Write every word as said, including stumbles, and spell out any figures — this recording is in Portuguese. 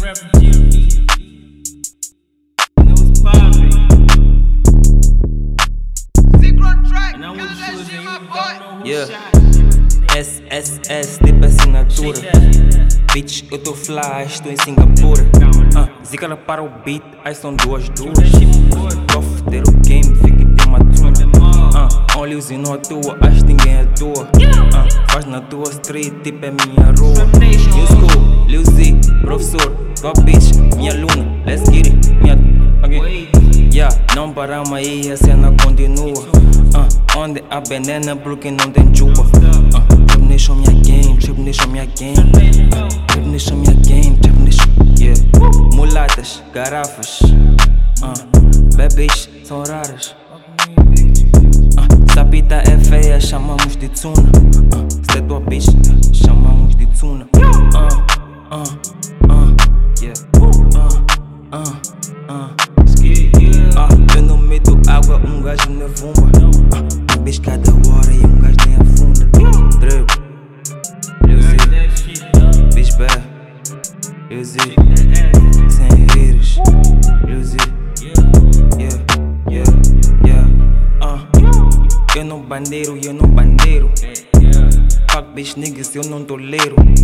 Yeah. S S S, tipo assinatura. Bitch, eu tô fly, estou em Singapura. uh, Zica para o beat, aí são duas duas. Prof, ter o game, fica de uma tuna. uh, Only usando a tua, acho que ninguém é tua. uh, Faz na tua street, tipo é minha rua. New school, Lil Z, professor, tua bitch, minha aluna. Let's get it, minha... Okay. Yeah, não paramos aí, a cena continua. uh, Onde a banana, porque não tem chuva. uh, Trap Nation minha game, Trap Nation minha game. uh, Trap Nation minha game, Trap Nation, yeah. Mulatas, garrafas, uh, bebês são raras. uh, Sapita é feia, chamamos de tsuna. uh, Se é tua bitch, chamamos de tsuna. uh, uh, uh, yeah. uh, uh, uh. Ah, eu não meto água, um gajo na vumba. Ah, um beijo cada hora e um gajo nem afunda. Drip, Lil Z, bitch bad, Lil Z, sem haters, Lil Z, yeah, yeah, yeah. Ah, eu não bandeiro, eu não bandeiro. Fuck bitch niggas, eu não tolero.